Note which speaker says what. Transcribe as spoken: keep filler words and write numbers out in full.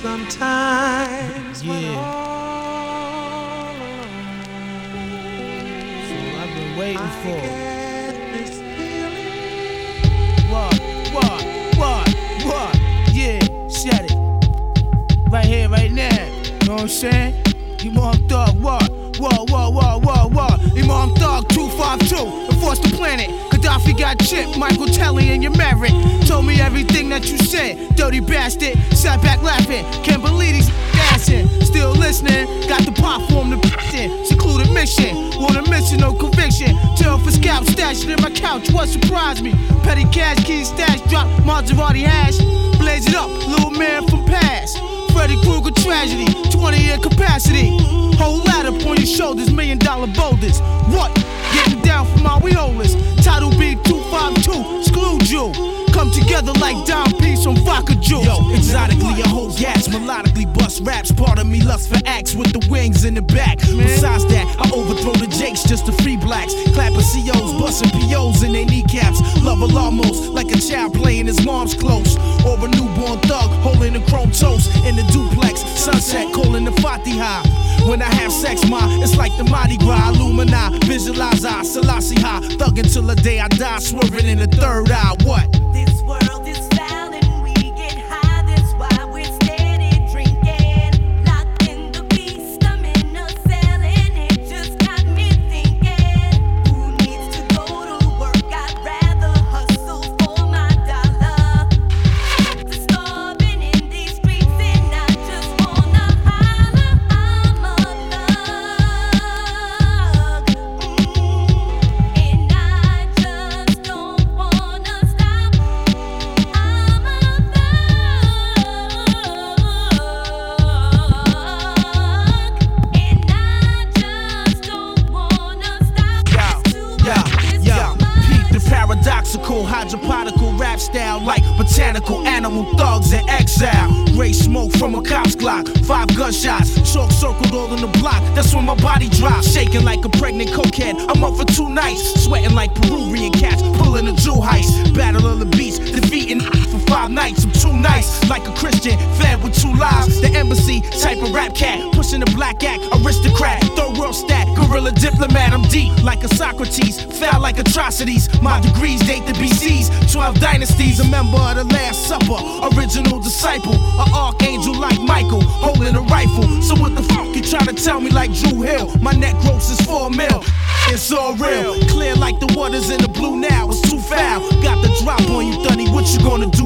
Speaker 1: Sometimes
Speaker 2: yeah. So I've been waiting for. What? What? What? What? Yeah, shut it. Right here, right now. You know what I'm saying? Imam Thug, what? What? What? What? What? What? Imam Thug two five two. Enforce the planet. Gaddafi got chipped. Michael Telly and your merit. Told me everything that you said. Dirty bastard. Sat back laughing. Can't believe these dancing. Still listening. Got the platform to piss in. Secluded mission. Want a mission, no conviction. Tail for scalp stashed in my couch. What surprised me? Petty cash, keys stash, drop Maserati hash. Blaze it up, little man from past. Freddy Krueger tragedy, twenty year capacity. Whole ladder on your shoulders, million dollar boulders. What? Getting down from our wheelers. Title B two five two, exclude you. Come together like Dom Peace on vodka juice.
Speaker 3: Yo, exotically I hold gas, melodically bust raps. Part of me lust for acts with the wings in the back. Besides that, I overthrow the jakes just to free blacks. Clapping C Os, busting P Os in their kneecaps. Love a almost like a child playing his mom's close. Or a newborn thug holding a chrome toast in the duplex. Sunset calling the Fatiha. When I have sex, ma, it's like the Mardi Gras. Illumina, visualize I, Selassie high. Thug until the day I die, swerving in the third eye. What?
Speaker 4: This world is foul and we get high. That's why we're steady drinking. Locked in the beast, I'm in a cell and it just got me thinking. Who needs to go to work? I'd rather hustle for my dollar. To starving in these streets and I just wanna holler. I'm a thug, mm, and I just don't wanna stop. I'm a thug, and I just don't wanna stop.
Speaker 3: Yeah, yeah, yeah. Peep the paradoxical, hydroponical rap style like botanical animal thugs in exile. Gray smoke from a cop's Glock, five gunshots, chalk circled all in the block. That's when my body drops, shaking like a pregnant cokehead. I'm up for two nights, sweating like Peruvian cats, pulling a Jew heist. Battle of the beats, defeating for five nights. I'm too nice, like a Christian, fed with two lives. The embassy, type of rap cat, pushing the black act, aristocrat, third world stat, guerrilla diplomat. I'm deep like a Socrates, foul like atrocities. My degrees date the B Cs, twelve dynasties, a member of the Last Supper, original disciple, an archangel like Michael, holding a rifle. So what the fuck you trying to tell me like Drew Hill? My net gross is four mil. It's all real, clear like the waters in the blue now. It's too foul. Got the drop on you, Dunny. What you gonna do